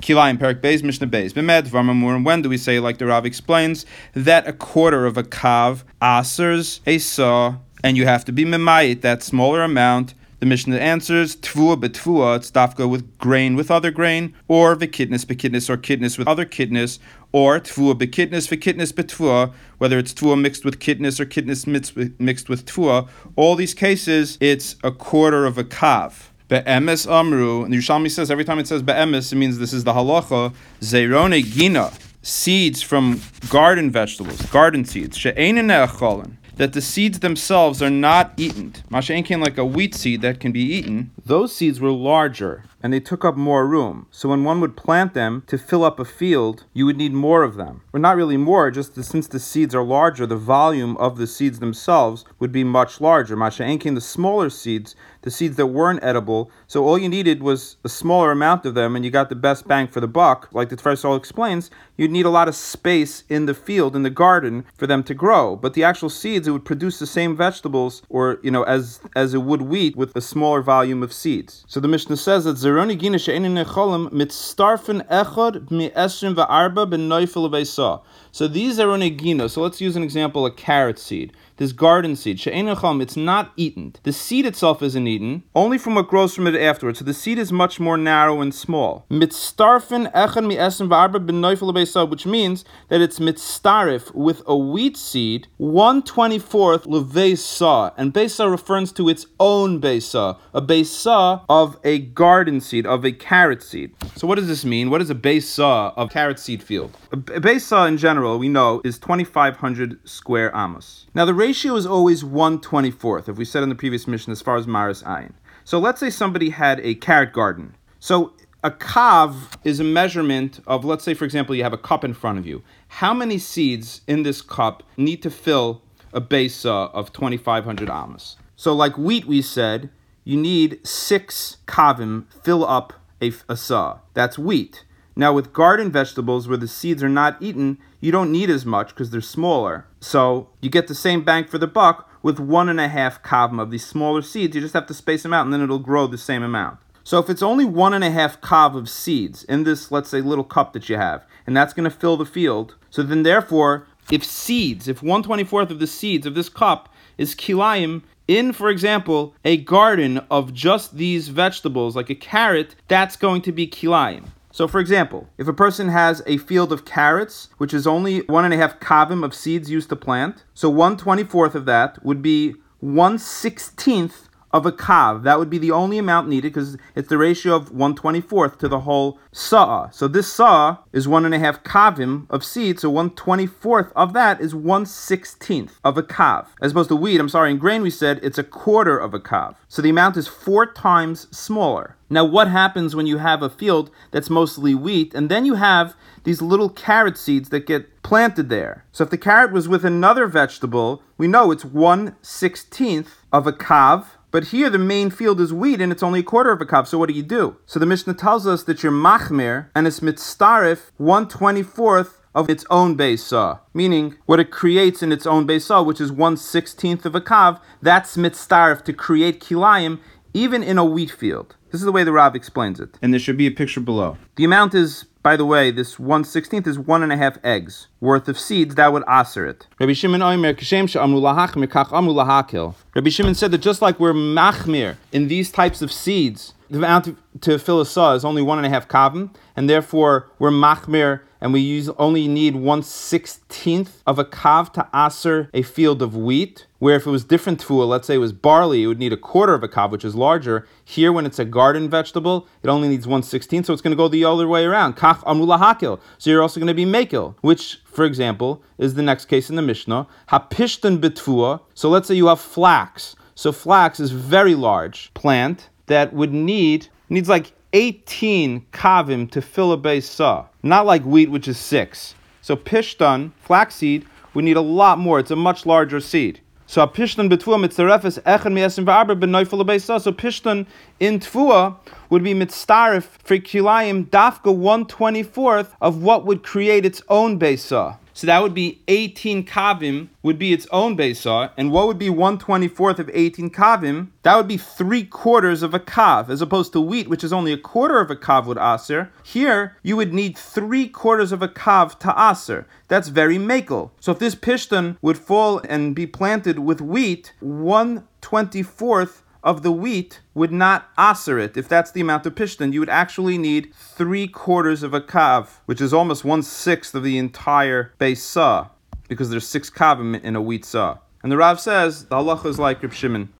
Kilayim Perik Beis Mishnah Beis. B'med V'amamur. And when do we say, like the Rav explains, that a quarter of a kav asers a saw, and you have to be memayit that smaller amount? The Mishnah answers, tvua betvua, it's dafka with grain with other grain, or v'kidnis bekidnis, or kidnis with other kidnis, or tvua bekidnis v'kidnis betvua, whether it's tvua mixed with kidnis or kidnis mixed with tvua. All these cases, it's a quarter of a kav. Be'emes amru, and the Yerushalmi says every time it says be'emes, it means this is the halacha. Zeirone gina, seeds from garden vegetables, garden seeds. She'einen ne'acholin, that the seeds themselves are not eaten. Masha'enkin, like a wheat seed that can be eaten. Those seeds were larger and they took up more room. So when one would plant them to fill up a field, you would need more of them. Or not really more, just since the seeds are larger, the volume of the seeds themselves would be much larger. Masha'enkin, the smaller seeds, the seeds that weren't edible, so all you needed was a smaller amount of them and you got the best bang for the buck. Like the Tfar Sol explains, you'd need a lot of space in the field, in the garden, for them to grow. But the actual seeds, it would produce the same vegetables, or as it would wheat with a smaller volume of seeds. So the Mishnah says that Zeroni Gina she'enin necholim mitztarfen echad mi'esrim va'arba b'noifel v'esa. So these are onegina. So let's use an example, a carrot seed. This garden seed, she'enacham, it's not eaten. The seed itself isn't eaten, only from what grows from it afterwards. So the seed is much more narrow and small. Mitztarfen echad mi'esrim va'arba b'noifel v'esa, which means that it's mitztarif with a wheat seed, 1/24th leveisa, and beisa refers to its own beisa, a beisa of a garden seed, of a carrot seed. So what does this mean? What is a beisa of carrot seed field? A beisa in general, we know, is 2,500 square amos. Now the ratio is always 1/24th, if we said in the previous mission, as far as Maris Ayin. So let's say somebody had a carrot garden. So a kav is a measurement of, let's say for example, you have a cup in front of you. How many seeds in this cup need to fill a beisa of 2,500 amos? So like wheat, we said, you need 6 kavim fill up a sa. That's wheat. Now with garden vegetables where the seeds are not eaten, you don't need as much because they're smaller. So you get the same bang for the buck with 1.5 kavim of these smaller seeds. You just have to space them out and then it'll grow the same amount. So if it's only 1.5 kav of seeds in this, let's say, little cup that you have, and that's going to fill the field, so then therefore, if 1/24th of the seeds of this cup is kilayim, in, for example, a garden of just these vegetables, like a carrot, that's going to be kilayim. So, for example, if a person has a field of carrots, which is only 1.5 kavim of seeds used to plant, so 1/24th of that would be 1/16th of a kav. That would be the only amount needed because it's the ratio of 1/24th to the whole sa'ah. So this sa'ah is 1.5 kavim of seed, so 1/24th of that is 1/16th of a kav. As opposed to wheat, in grain we said it's a quarter of a kav. So the amount is 4 times smaller. Now what happens when you have a field that's mostly wheat, and then you have these little carrot seeds that get planted there? So if the carrot was with another vegetable, we know it's 1/16th of a kav, but here the main field is wheat and it's only a quarter of a kav, so what do? So the Mishnah tells us that you're machmer and it's mitztarif 1/24th of its own beisa, meaning what it creates in its own beisa, which is 1/16th of a kav, that's mitztarif to create kilayim even in a wheat field. This is the way the Rav explains it. And there should be a picture below. The amount is, by the way, this 1/16th is 1.5 eggs worth of seeds that would aser it. Rabbi Shimon said that just like we're machmir in these types of seeds, the amount to fill a saw is only 1.5 kavim, and therefore we're machmir and we only need 1/16th of a kav to aser a field of wheat, where if it was different tefua, let's say it was barley, it would need a quarter of a kav, which is larger. Here, when it's a garden vegetable, it only needs 1/16th, so it's going to go the other way around. Kach amru lahakil. So you're also going to be mekil, which, for example, is the next case in the Mishnah. Hapishtan betfua. So let's say you have flax. So flax is very large plant that would needs like 18 kavim to fill a beisa. Not like wheat, which is 6. So pishtan, flaxseed, would need a lot more. It's a much larger seed. So pishtan betfua mitzarefes echad mi'esim v'arba b'noifel beisa. So pishtan in tfua would be mitzaref for kilayim dafka 1/24th of what would create its own beisa. So that would be 18 kavim would be its own beis saw. And what would be 1/24 of 18 kavim? That would be 3/4 of a kav, as opposed to wheat, which is only 1/4 of a kav would aser. Here, you would need 3/4 of a kav to aser. That's very makel. So if this pishton would fall and be planted with wheat, 1/24 of the wheat would not aser it. If that's the amount of pishton, you would actually need 3/4 of a kav, which is almost 1/6 of the entire beis saw, because there's 6 kavim in a wheat saw. And the Rav says the halacha is like Reb Shimon.